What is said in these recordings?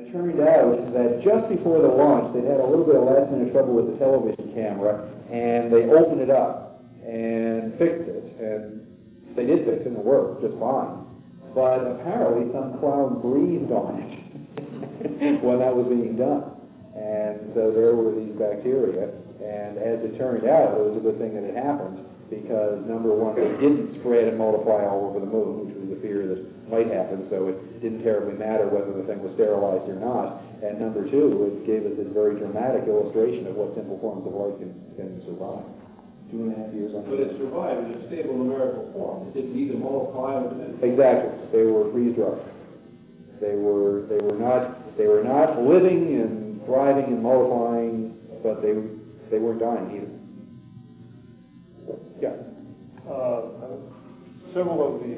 And it turned out that just before the launch, they'd had a little bit of last-minute trouble with the television camera, and they opened it up and fixed it. And they did fix it, and it worked just fine. But apparently some cloud breathed on it when that was being done. And so there were these bacteria. And as it turned out, it was a good thing that it happened, because number one, it didn't spread and multiply all over the moon, which was a fear that might happen, so it didn't terribly matter whether the thing was sterilized or not. And number two, it gave us this very dramatic illustration of what simple forms of life can survive. 2.5 years on. But it survived in a stable numerical form. It didn't either multiply or diminish. Exactly. They were freeze-dried. They were not living and thriving and multiplying, but they weren't dying either. Yeah. Several of the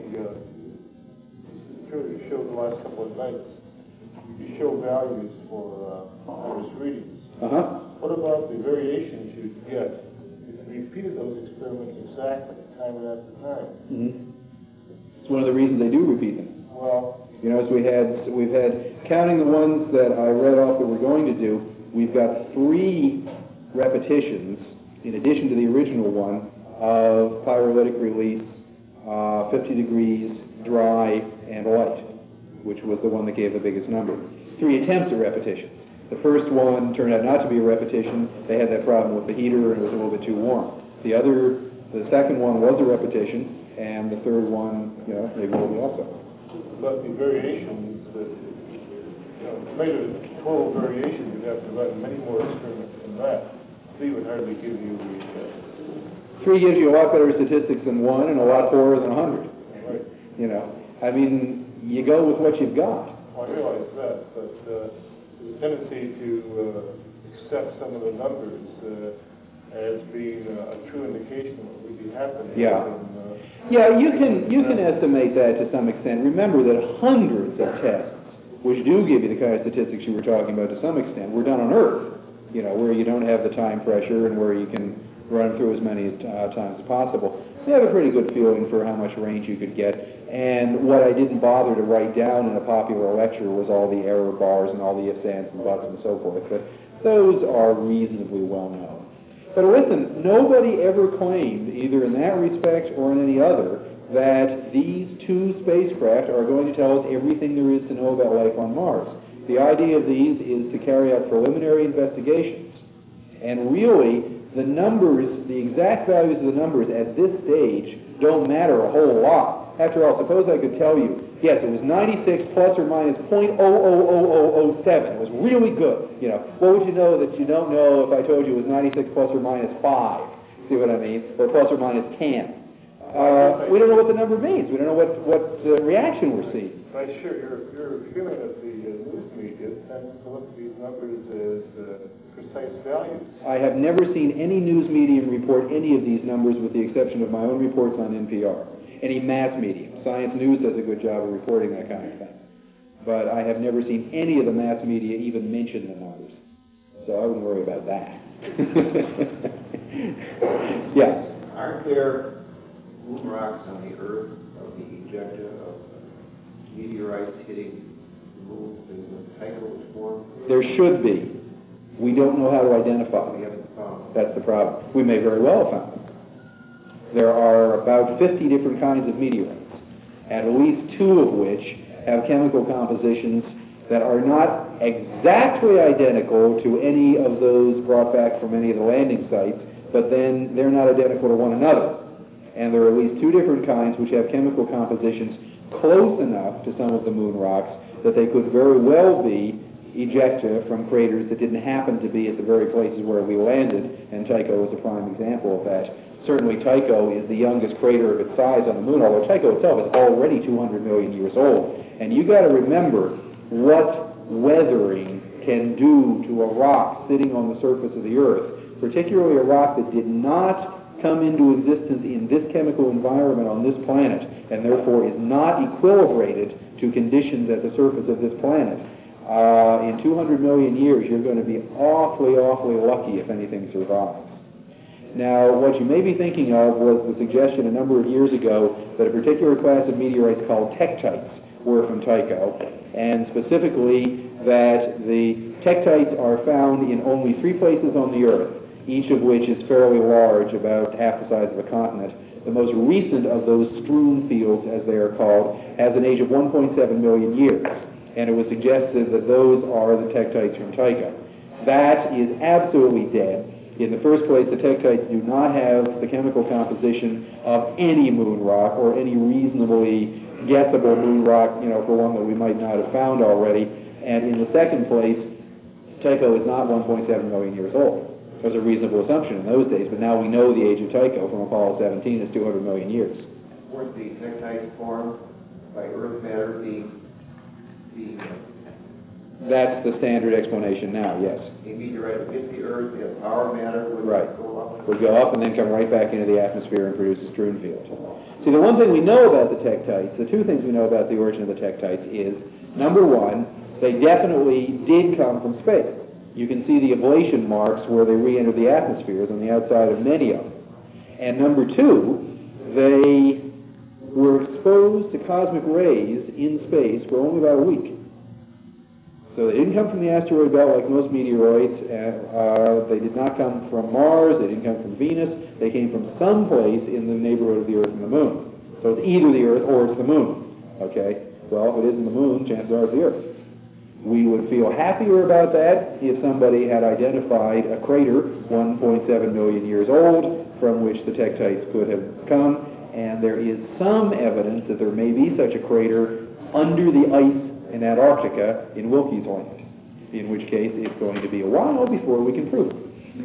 materials you showed the last couple of nights, you show values for iris readings. What about the variations you get? You repeated those experiments exactly, time after time. It's one of the reasons they do repeat them. Well, you know, as we've had, counting the ones that I read off that we're going to do, we've got 3 repetitions, in addition to the original one, of pyrolytic release, 50 degrees, dry, and light, which was the one that gave the biggest number. 3 attempts at repetition. The first one turned out not to be a repetition. They had that problem with the heater, and it was a little bit too warm. The second one was a repetition, and the third one, you know, maybe will be also. But the variations, to measure the total variation, you'd have to run many more experiments than that. 3 would hardly give you the... 3 gives you a lot better statistics than 1, and a lot poorer than 100. Right. You know, I mean, you go with what you've got. Well, I realize that, but there's a tendency to accept some of the numbers as being a true indication of what would be happening. Yeah. Yeah, you can estimate that to some extent. Remember that hundreds of tests, which do give you the kind of statistics you were talking about to some extent, were done on Earth, you know, where you don't have the time pressure and where you can run through as many times as possible. They have a pretty good feeling for how much range you could get. And what I didn't bother to write down in a popular lecture was all the error bars and all the ifs, ands, and buts and so forth. But those are reasonably well known. But listen, nobody ever claimed, either in that respect or in any other, that these 2 spacecraft are going to tell us everything there is to know about life on Mars. The idea of these is to carry out preliminary investigations. And really, the numbers, the exact values of the numbers at this stage don't matter a whole lot. After all, suppose I could tell you, yes, it was 96 plus or minus 0.000007. It was really good. You know, what would you know that you don't know if I told you it was 96 plus or minus 5? See what I mean? Or plus or minus 10. We don't know what the number means. We don't know what reaction we're seeing. I'm sure you're feeling that the news media tends to look at these numbers as precise values. I have never seen any news medium report any of these numbers with the exception of my own reports on NPR. Any mass medium. Science News does a good job of reporting that kind of thing. But I have never seen any of the mass media even mention the numbers. So I wouldn't worry about that. Yeah. Aren't there moon rocks on the Earth of the ejecta of meteorites hitting the moon when Tycho was formed? There should be. We don't know how to identify We them. haven't found. That's the problem. We may very well have found them. There are about 50 different kinds of meteorites, at least 2 of which have chemical compositions that are not exactly identical to any of those brought back from any of the landing sites, but then they're not identical to one another. And there are at least 2 different kinds which have chemical compositions close enough to some of the moon rocks that they could very well be ejecta from craters that didn't happen to be at the very places where we landed, and Tycho is a prime example of that. Certainly Tycho is the youngest crater of its size on the moon, although Tycho itself is already 200 million years old. And you've got to remember what weathering can do to a rock sitting on the surface of the Earth, particularly a rock that did not come into existence in this chemical environment on this planet, and therefore is not equilibrated to conditions at the surface of this planet. In 200 million years, you're going to be awfully, awfully lucky if anything survives. Now, what you may be thinking of was the suggestion a number of years ago that a particular class of meteorites called tektites were from Tycho, and specifically that the tektites are found in only 3 places on the Earth, each of which is fairly large, about half the size of a continent. The most recent of those strewn fields, as they are called, has an age of 1.7 million years, and it was suggested that those are the tektites from Tycho. That is absolutely dead. In the first place, the tektites do not have the chemical composition of any moon rock or any reasonably guessable moon rock, for one that we might not have found already. And in the second place, Tycho is not 1.7 million years old. That was a reasonable assumption in those days, but now we know the age of Tycho from Apollo 17 is 200 million years. Weren't the tektites formed by Earth matter being That's the standard explanation now, yes. a meteorite hit the Earth, the power matter would go up? Would go up and then come right back into the atmosphere and produce a strewn field. See, the one thing we know about the tektites, the 2 things we know about the origin of the tektites is, number 1, they definitely did come from space. You can see the ablation marks where they re-entered the atmospheres on the outside of many of them. And number 2, they were exposed to cosmic rays in space for only about a week. So they didn't come from the asteroid belt like most meteoroids. They did not come from Mars. They didn't come from Venus. They came from some place in the neighborhood of the Earth and the Moon. So it's either the Earth or it's the Moon. Okay? Well, if it isn't the Moon, chances are it's the Earth. We would feel happier about that if somebody had identified a crater 1.7 million years old from which the tektites could have come, and there is some evidence that there may be such a crater under the ice in Antarctica in Wilkes Land, in which case it's going to be a while before we can prove it.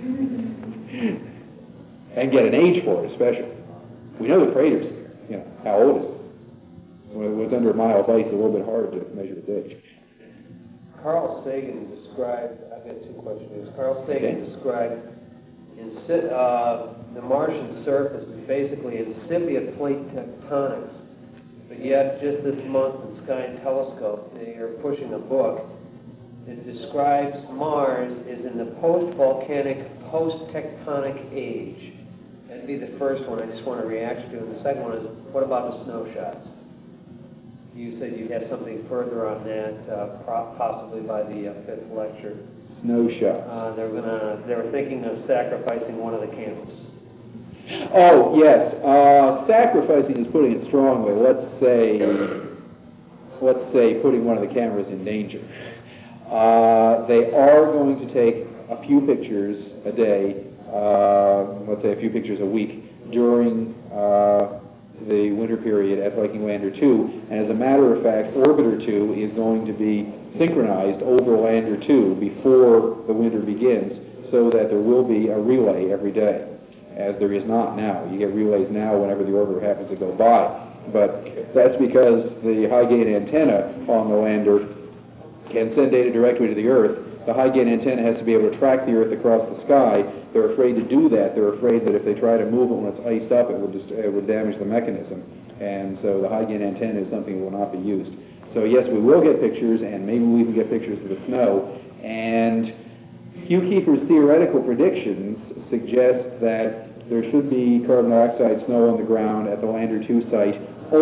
And get an age for it, especially. We know the crater's there. How old is it? When it was under a mile of ice, it's a little bit hard to measure its age. Carl Sagan described, I've got 2 questions. Carl Sagan described the Martian surface as basically incipient plate tectonics. But yet, just this month in Sky and Telescope, they are pushing a book that describes Mars as in the post-volcanic, post-tectonic age. That'd be the first one I just want to react to. And the second one is, what about the snow shots? You said you had something further on that, possibly by the 5th lecture. Snow shots. They were thinking of sacrificing one of the cameras. Oh, yes. Sacrificing is putting it strongly. Let's say putting one of the cameras in danger. They are going to take a few pictures a day, let's say a few pictures a week, during the winter period at Viking Lander 2. And as a matter of fact, Orbiter 2 is going to be synchronized over Lander 2 before the winter begins, so that there will be a relay every day, as there is not now. You get relays now whenever the orbiter happens to go by. But that's because the high-gain antenna on the lander can send data directly to the Earth. The high-gain antenna has to be able to track the Earth across the sky. They're afraid to do that. They're afraid that if they try to move it when it's iced up, it would damage the mechanism. And so the high-gain antenna is something that will not be used. So yes, we will get pictures, and maybe we can get pictures of the snow. And Hugh Keefer's theoretical predictions suggest that there should be carbon dioxide snow on the ground at the Lander 2 site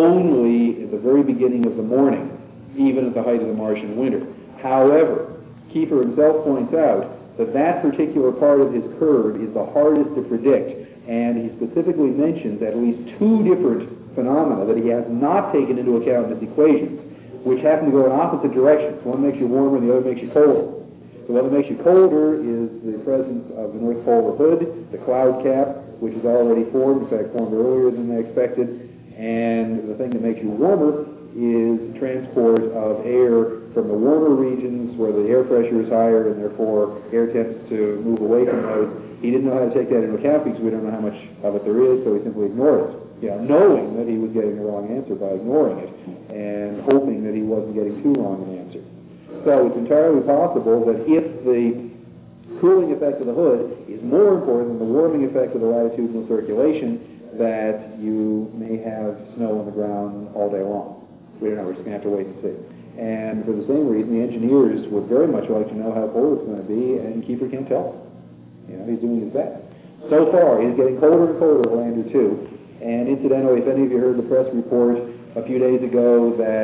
only at the very beginning of the morning, even at the height of the Martian winter. However, Keefer himself points out that that particular part of his curve is the hardest to predict, and he specifically mentions at least 2 different phenomena that he has not taken into account in his equations, which happen to go in opposite directions. One makes you warmer and the other makes you colder. So what makes you colder is the presence of the North Polar hood, the cloud cap, which is already formed, in fact formed earlier than they expected, and the thing that makes you warmer is transport of air from the warmer regions where the air pressure is higher and therefore air tends to move away from those. He didn't know how to take that into account because we don't know how much of it there is, so he simply ignored it. Knowing that he was getting the wrong answer by ignoring it and hoping that he wasn't getting too wrong an answer. So it's entirely possible that if the cooling effect of the hood is more important than the warming effect of the latitudinal circulation, that you may have snow on the ground all day long. We don't know, we're just going to have to wait and see. And for the same reason, the engineers would very much like to know how cold it's going to be, and Keefer can't tell them. He's doing his best. So far, he's getting colder and colder at Lander 2. And incidentally, if any of you heard the press report a few days ago that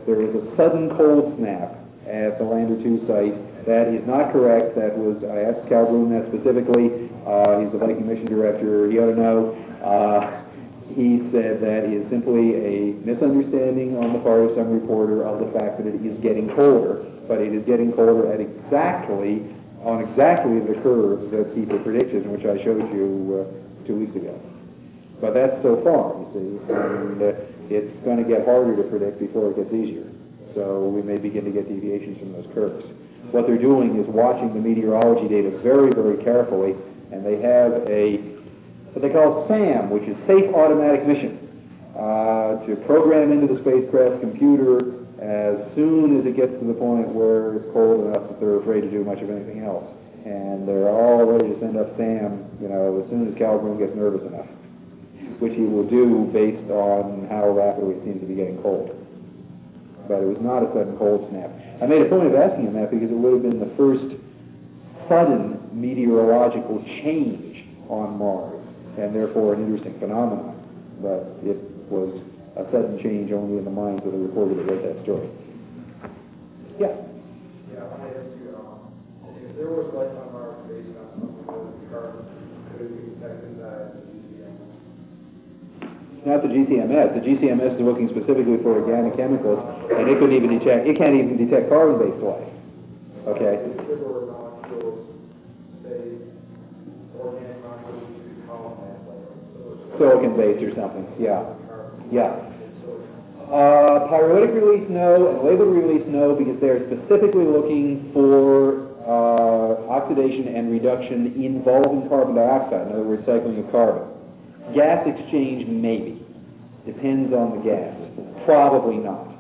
there is a sudden cold snap at the Lander 2 site. That is not correct. That was, I asked Cal Broom that specifically. He's the Viking mission director. He ought to know. He said that is simply a misunderstanding on the part of some reporter of the fact that it is getting colder, but it is getting colder at exactly the curve that people predicted, which I showed you 2 weeks ago. But that's so far, you see, and it's going to get harder to predict before it gets easier. So we may begin to get deviations from those curves. What they're doing is watching the meteorology data very, very carefully, and they have what they call SAM, which is Safe Automatic Mission, to program into the spacecraft computer as soon as it gets to the point where it's cold enough that they're afraid to do much of anything else. And they're all ready to send up SAM, as soon as Cal Broom gets nervous enough, which he will do based on how rapidly it seems to be getting cold. But it was not a sudden cold snap. I made a point of asking him that because it would have been the first sudden meteorological change on Mars, and therefore an interesting phenomenon. But it was a sudden change only in the minds of the reporter that wrote that story. Yeah? Yeah, I want to ask you, if there was life on Mars based on something other than carbon, could it be detected by the GCMS? Not the GCMS. The GCMS is looking specifically for organic chemicals, and it couldn't even detect, it can't even detect carbon-based life. Okay? Sugar molecules, say, organic molecules you could call them that, Silicon-based or something, yeah. Yeah. Pyrolytic release, no, and labeled release, no, because they're specifically looking for oxidation and reduction involving carbon dioxide, in other words, cycling of carbon. Gas exchange, maybe. Depends on the gas. Probably not.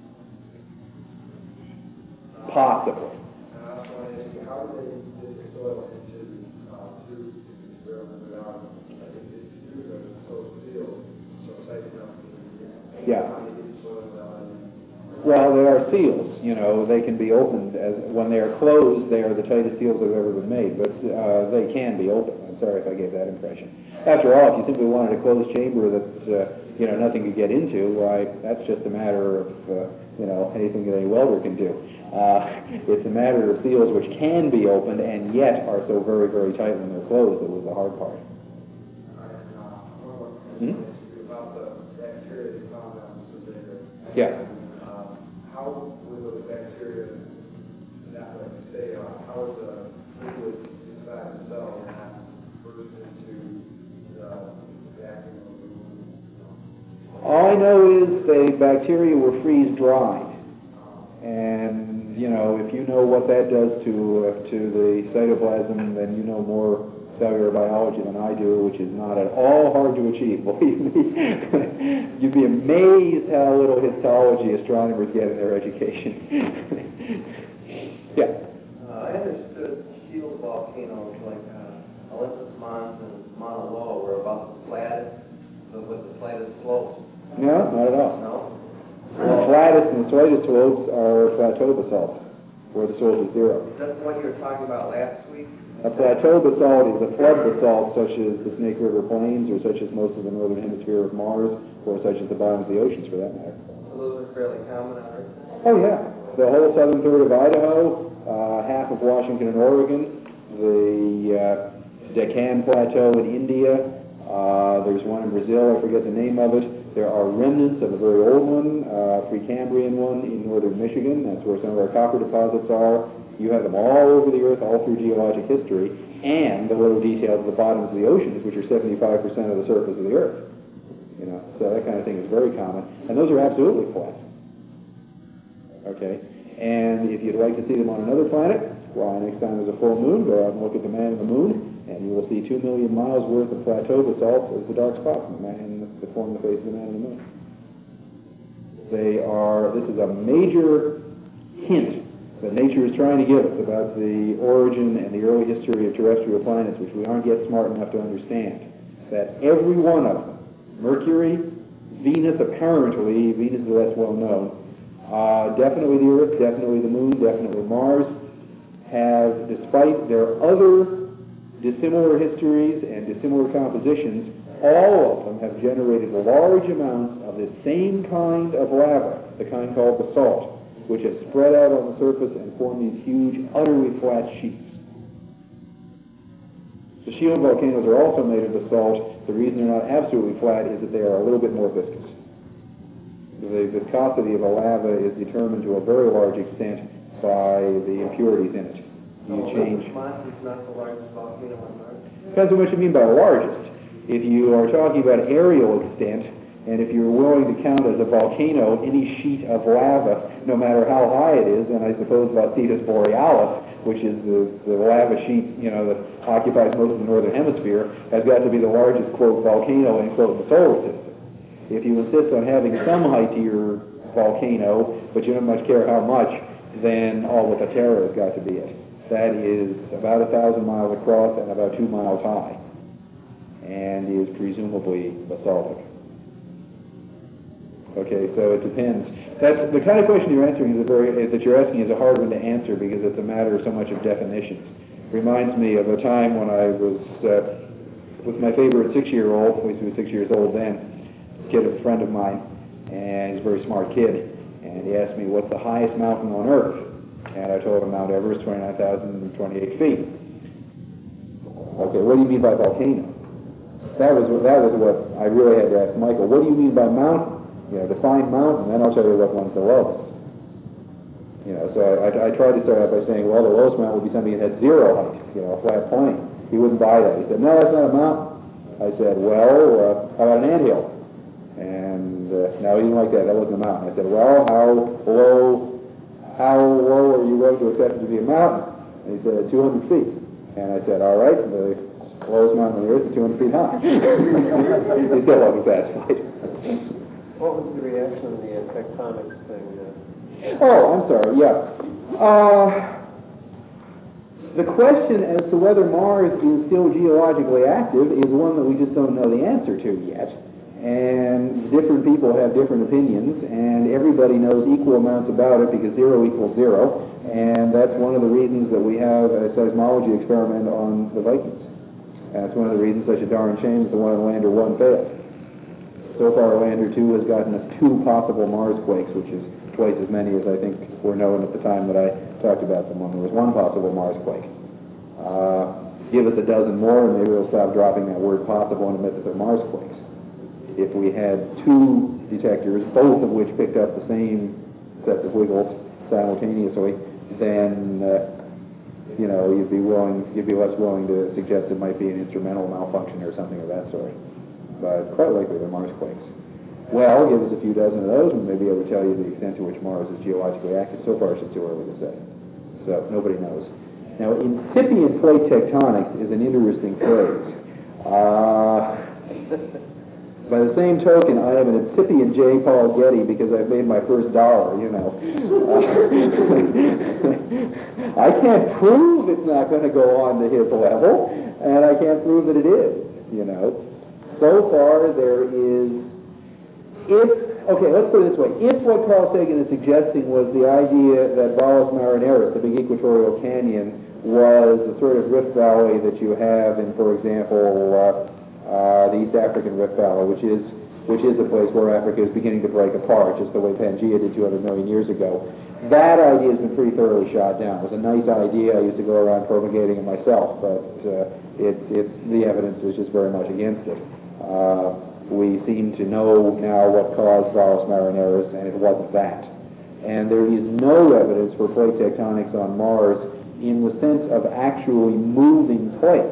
Possibly. And I also want to ask you, how do they get the soil into tubes to experiment without, I think these tubes are so sealed, so tight enough to Yeah. how do you get the soil without Well, there are seals. They can be opened. When they are closed, they are the tightest seals that have ever been made, but they can be opened. I'm sorry if I gave that impression. After all, if you simply wanted a closed chamber that nothing could get into, why, that's just a matter of anything that any welder can do. It's a matter of seals which can be opened and yet are so very, very tight when they're closed that was the hard part. about the bacteria you found on the surveyor. Yeah. How were those bacteria, not like you say, how is the liquid inside the cell not burst into the vacuum of the room? All I know is the bacteria were freeze-dried. And, if you know what that does to the cytoplasm, then you know more cellular biology than I do, which is not at all hard to achieve, believe me. You'd be amazed how little histology astronomers get in their education. Yeah? I understood shield volcanoes like Olympus Mons and Mauna Loa were about the flattest, with the flattest slopes. No, not at all. No? The flattest and straightest slopes are plateau basalt, where the soil is zero. That's what you were talking about last week? A plateau basalt is a flood basalt such as the Snake River Plains or such as most of the northern hemisphere of Mars or such as the bottom of the oceans for that matter. So those are fairly common on Earth? Oh yeah. The whole southern third of Idaho, half of Washington and Oregon, the Deccan Plateau in India, there's one in Brazil, I forget the name of it. There are remnants of a very old one, Precambrian one in northern Michigan. That's where some of our copper deposits are. You have them all over the Earth, all through geologic history, and the little details of the bottoms of the oceans, which are 75% of the surface of the Earth. So that kind of thing is very common. And those are absolutely flat. Okay? And if you'd like to see them on another planet, well, next time there's a full moon, go out and look at the man in the moon, and you will see 2 million miles worth of plateau basalt as the dark spot in the man that form the face of the man in the moon. This is a major hint that nature is trying to give us about the origin and the early history of terrestrial planets, which we aren't yet smart enough to understand. That every one of them, Mercury, Venus apparently, Venus is less well known, definitely the Earth, definitely the Moon, definitely Mars, have, despite their other dissimilar histories and dissimilar compositions, all of them have generated large amounts of the same kind of lava, the kind called basalt, which has spread out on the surface and formed these huge, utterly flat sheets. The shield volcanoes are also made of basalt. The reason they're not absolutely flat is that they are a little bit more viscous. The viscosity of a lava is determined to a very large extent by the impurities in it. You change. Mont is not the largest volcano on Mars. Depends on what you mean by largest. If you are talking about aerial extent, and if you're willing to count as a volcano any sheet of lava, no matter how high it is, and I suppose Cetus borealis, which is the lava sheet, that occupies most of the northern hemisphere, has got to be the largest, quote, volcano in, quote, the solar system. If you insist on having some height to your volcano, but you don't much care how much, then all of Patera has got to be it. That is about 1,000 miles across and about 2 miles high, and is presumably basaltic. Okay, so it depends. That's the kind of question you're answering that you're asking is a hard one to answer because it's a matter so much of definitions. Reminds me of a time when I was with my favorite 6-year-old. He was 6 years old then. Kid, a friend of mine, and he's a very smart kid. And he asked me, "What's the highest mountain on Earth?" And I told him Mount Everest, 29,028 feet. Okay, what do you mean by volcano? That was what I really had to ask Michael. What do you mean by mountain? Define mountain, then I'll tell you what one's the lowest. So I tried to start out by saying, well, the lowest mountain would be something that had zero height, a flat plain. He wouldn't buy that. He said, no, that's not a mountain. I said, well, how about an anthill? And no, he didn't like that. That wasn't a mountain. I said, well, how low are you willing to accept it to be a mountain? And he said, 200 feet. And I said, all right, the lowest mountain on the earth is 200 feet high. He still wasn't satisfied. What was the reaction of the tectonics thing? Oh, I'm sorry, yeah. The question as to whether Mars is still geologically active is one that we just don't know the answer to yet. And different people have different opinions, and everybody knows equal amounts about it because 0 equals 0. And that's one of the reasons that we have a seismology experiment on the Vikings. That's one of the reasons such a darn shame is the one on Lander 1 failed. So far, Lander 2 has gotten us 2 possible Mars quakes, which is twice as many as I think were known at the time that I talked about them when there was 1 possible Mars quake. Give us a dozen more, and maybe we'll stop dropping that word possible and admit that they're Mars quakes. If we had 2 detectors, both of which picked up the same set of wiggles simultaneously, then you'd be less willing to suggest it might be an instrumental malfunction or something of that sort. But quite likely they're Mars quakes. Well, give us a few dozen of those, and maybe I would tell you the extent to which Mars is geologically active. So far, it's too early to say. So nobody knows. Now, incipient plate tectonics is an interesting phrase. By the same token, I am an incipient J. Paul Getty because I've made my first $1. I can't prove it's not going to go on to his level, and I can't prove that it is. So far, there is, let's put it this way. If what Carl Sagan is suggesting was the idea that Valles Marineris, the big equatorial canyon, was the sort of rift valley that you have in, for example, the East African Rift Valley, which is a place where Africa is beginning to break apart, just the way Pangaea did 200 million years ago. That idea has been pretty thoroughly shot down. It was a nice idea. I used to go around propagating it myself, but the evidence is just very much against it. We seem to know now what caused Valles Marineris, and it wasn't that. And there is no evidence for plate tectonics on Mars in the sense of actually moving plates.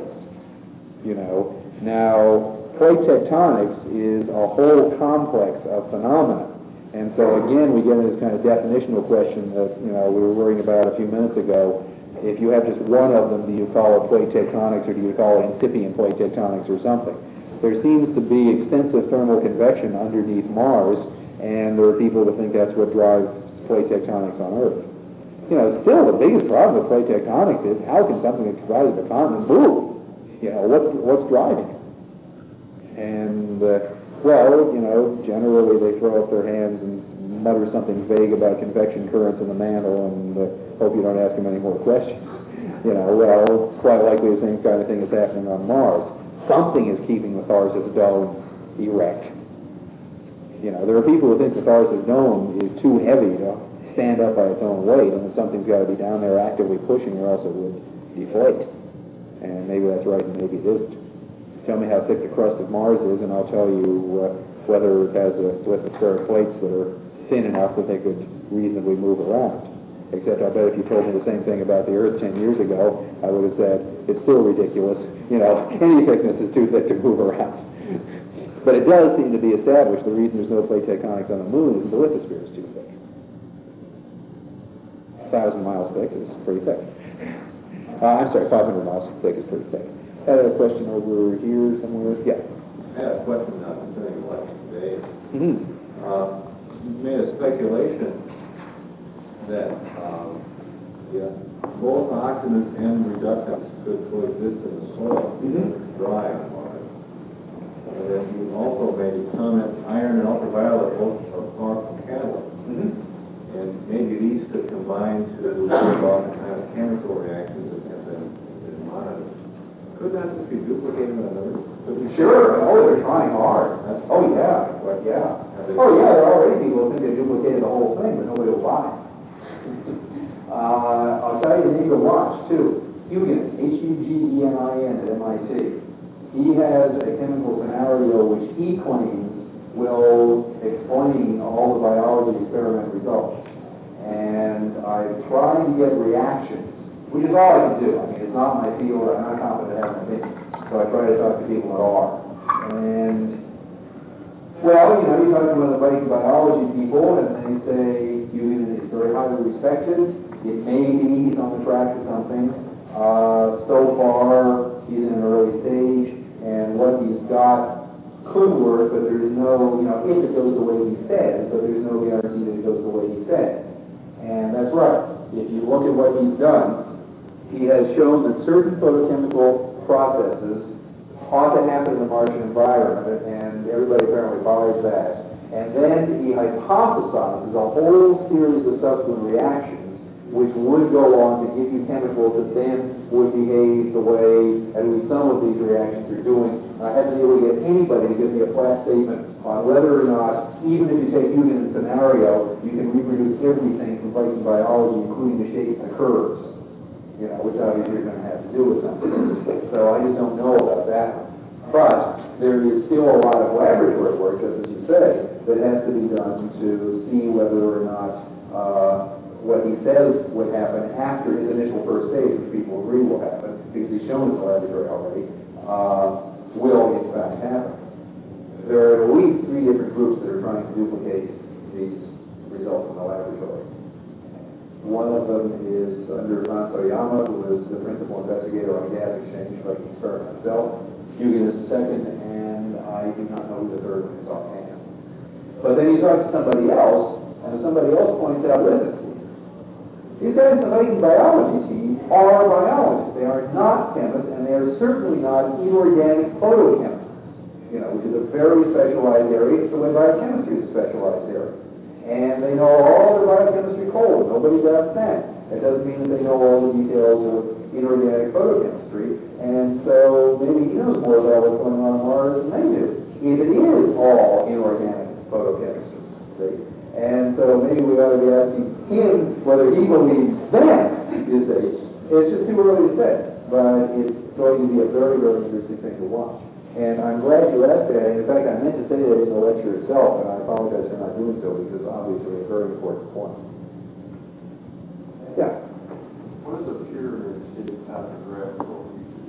Now, plate tectonics is a whole complex of phenomena. And so again, we get into this kind of definitional question that we were worrying about a few minutes ago. If you have just one of them, do you call it plate tectonics, or do you call it incipient plate tectonics or something? There seems to be extensive thermal convection underneath Mars, and there are people that think that's what drives plate tectonics on Earth. Still the biggest problem with plate tectonics is how can something that comprises a continent move? What's driving it? And generally they throw up their hands and mutter something vague about convection currents in the mantle and hope you don't ask them any more questions. Quite likely the same kind of thing is happening on Mars. something is keeping the Tharsis Dome erect. You know, there are people who think the Tharsis Dome is too heavy to stand up by its own weight, and that something's got to be down there actively pushing, or else it would deflate. And maybe that's right, and maybe it isn't. Tell me how thick the crust of Mars is, and I'll tell you whether it has a stratospheric plates that are thin enough that they could reasonably move around. Except I bet if you told me the same thing about the Earth 10 years ago, I would have said, it's still ridiculous. You know, any thickness is too thick to move around. But it does seem to be established the reason there's no plate tectonics on the moon is the lithosphere is too thick. 1,000 miles thick is pretty thick. I'm sorry, 500 miles thick is pretty thick. I had a question over here somewhere. Yeah. I had a question concerning election today. Mm-hmm. You made a speculation that both oxidants and reductants could coexist in the soil, dry on Mars. And then you also made a comment, iron and ultraviolet both are powerful catalysts. And maybe these could combine to bring about the kind of chemical reactions that have been monitored. Could that just be duplicated in another? Sure. Oh, they're trying hard. Oh, yeah. But yeah. Oh, yeah, there are already people who think they duplicated the whole thing, but nobody will buy it. I'll tell you the name to watch, too. Hugenin, Hugenin at MIT. He has a chemical scenario which he claims will explain all the biology experiment results. And I'm trying to get reactions, which is all I can do. I mean, it's not my field. I'm not competent to have an opinion. So I try to talk to people that are. And, well, you know, you talk to one of the biology people, and they say Hugenin is very highly respected. It may be he's on the track to something. So far, he's in an early stage, and what he's got could work, but there's no, you know, if it goes the way he says, but there's no guarantee that it goes the way he says. And that's right. If you look at what he's done, he has shown that certain photochemical processes ought to happen in the Martian environment, and everybody apparently buys that. And then he hypothesizes a whole series of subsequent reactions which would go on to give you chemicals that then would behave the way at least some of these reactions are doing. I haven't been able to get anybody to give me a flat statement on whether or not, even if you take Hugenin's scenario, you can reproduce everything from Viking biology, including the shapes and the curves, you know, which obviously you're going to have to do with something. So I just don't know about that. But there is still a lot of laboratory work, just as you say, that has to be done to see whether or not what he says would happen after his initial first stage, which people agree will happen, because he's shown in the laboratory already, will in fact happen. There are at least 3 different groups that are trying to duplicate these results in the laboratory. One of them is under Matsuoyama, who is the principal investigator on gas exchange, like the experiment itself. Hugenin is the second, and I do not know who the third one is offhand. But then you talk to somebody else, and somebody else points out, listen, these guys in the Viking biology team are biologists. They are not chemists, and they are certainly not inorganic photochemists, you know, which is a very specialized area. It's the way biochemistry is a specialized area. And they know all the biochemistry cold. Nobody does that. That doesn't mean that they know all the details of inorganic photochemistry. And so maybe he knows more about what's going on Mars than they do, if it is all inorganic photochemistry. See? And so maybe we ought to be asking him whether he believes that is age. It's just too early to say, but it's going to be a very, very interesting thing to watch. And I'm glad you asked that. In fact, I meant to say that in the lecture itself, and I apologize for not doing so because obviously a very important point. Yeah. What is a pure topographical?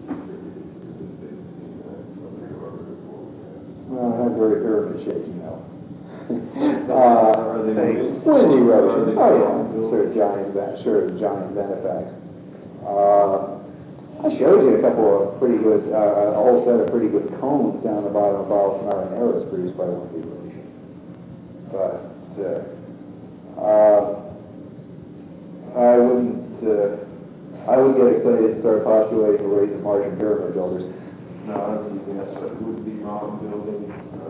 Well, not very pure shaking now. Are they wind erosion. Oh yeah, sort of giant benefacts. I showed you a couple of pretty good, a whole set of pretty good cones down the bottom of Valles Marineris produced by wind erosion. But I would get excited and start postulating the race of Martian pyramid builders. No, I don't think that's what would be mountain building.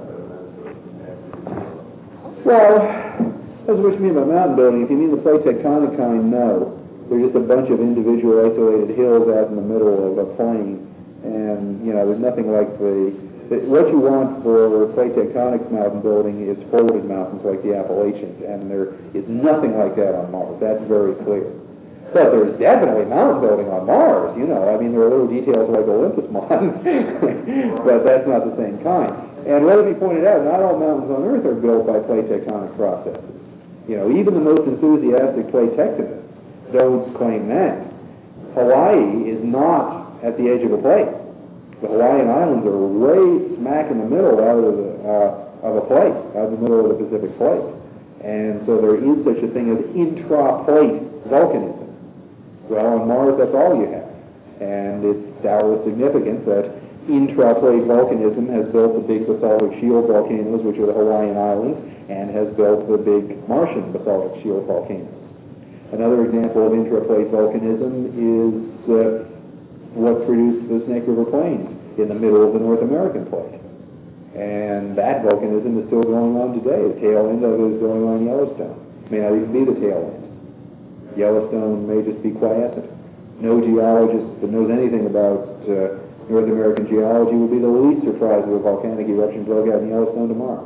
Well, that's what you mean by mountain building. If you mean the plate tectonic kind, no. They're just a bunch of individual isolated hills out in the middle of a plain. And, you know, there's nothing like what you want for plate tectonics mountain building is folded mountains like the Appalachians, and there is nothing like that on Mars. That's very clear. But there's definitely mountain building on Mars, you know. I mean, there are little details like Olympus Mons, but that's not the same kind. And let it be pointed out, not all mountains on Earth are built by plate tectonic processes. You know, even the most enthusiastic plate tectonists don't claim that. Hawaii is not at the edge of a plate. The Hawaiian Islands are way smack in the middle of a plate, out of the middle of the Pacific Plate. And so there is such a thing as intra-plate volcanism. Well, on Mars, that's all you have. And it's doubtless significant that intra-plate volcanism has built the big basaltic shield volcanoes, which are the Hawaiian Islands, and has built the big Martian basaltic shield volcanoes. Another example of intra-plate volcanism is what produced the Snake River Plains in the middle of the North American plate. And that volcanism is still going on today. The tail end of it is going on in Yellowstone. It may not even be the tail end. Yellowstone may just be quiescent. No geologist that knows anything about North American geology will be the least surprised if a volcanic eruption broke out in Yellowstone tomorrow.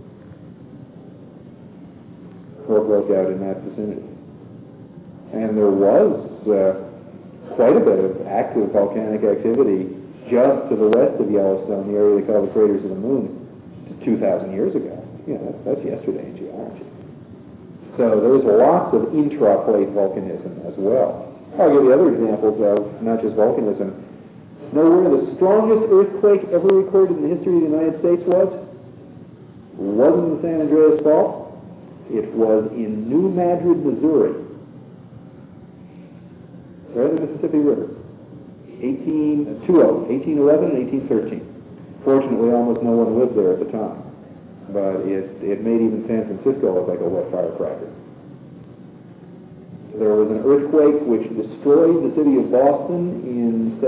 Or broke out in that vicinity. And there was quite a bit of active volcanic activity just to the west of Yellowstone, the area they call the craters of the moon, 2,000 years ago. You know, that's yesterday in geology. So there's lots of intraplate volcanism as well. I'll give you other examples of not just volcanism. Know where the strongest earthquake ever recorded in the history of the United States was? It wasn't the San Andreas Fault. It was in New Madrid, Missouri. Right in the Mississippi River. 1811 and 1813. Fortunately, almost no one lived there at the time. But it made even San Francisco look like a wet firecracker. There was an earthquake which destroyed the city of Boston in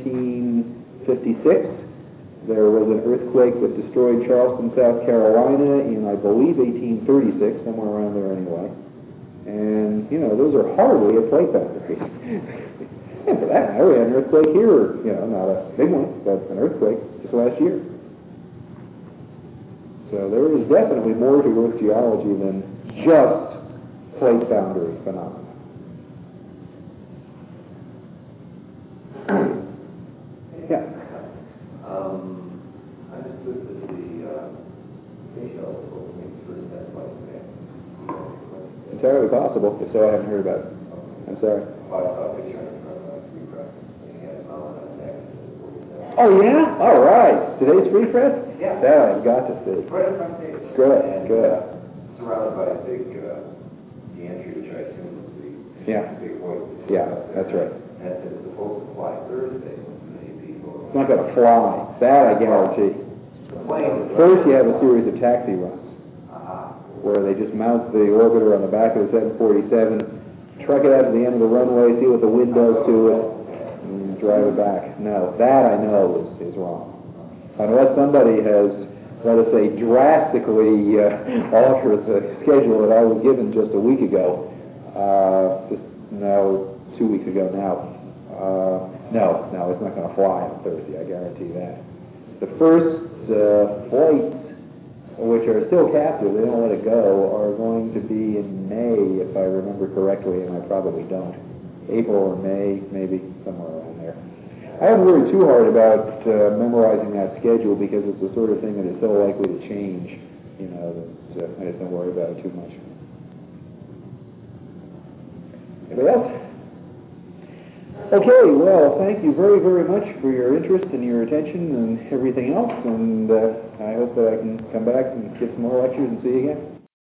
1756. There was an earthquake that destroyed Charleston, South Carolina in, I believe, 1836, somewhere around there anyway. And, you know, those are hardly at plate boundaries. And for that matter, we had an earthquake here, you know, not a big one, but an earthquake just last year. So there is definitely more to Earth geology than just plate boundary phenomena. Yeah. I understood that the space telescope makes first that flight back. Entirely possible. If so, I haven't heard about it. I'm sorry. Oh, yeah? All right. Today's free press? Yeah. That I've got to see. Right in front page. Good, and, good. Surrounded by a big gantry, which I assume is the big voice. Yeah, that's right. And it's supposed to fly Thursday with many people. It's not going to fly. That I guarantee. First, you have a series of taxi runs where they just mount the orbiter on the back of the 747, truck it out to the end of the runway, see what the wind does to it, and drive it back. No, that I know is wrong. Unless somebody has, let us say, drastically altered the schedule that I was given just a week ago, 2 weeks ago now. No, it's not going to fly on Thursday, I guarantee that. The first flights, which are still captive, they don't let it go, are going to be in May, if I remember correctly, and I probably don't. April or May, maybe, somewhere around there. I haven't worried too hard about memorizing that schedule because it's the sort of thing that is so likely to change, you know, that I just don't worry about it too much. Anybody else? Okay, well, thank you very, very much for your interest and your attention and everything else, and I hope that I can come back and give some more lectures and see you again.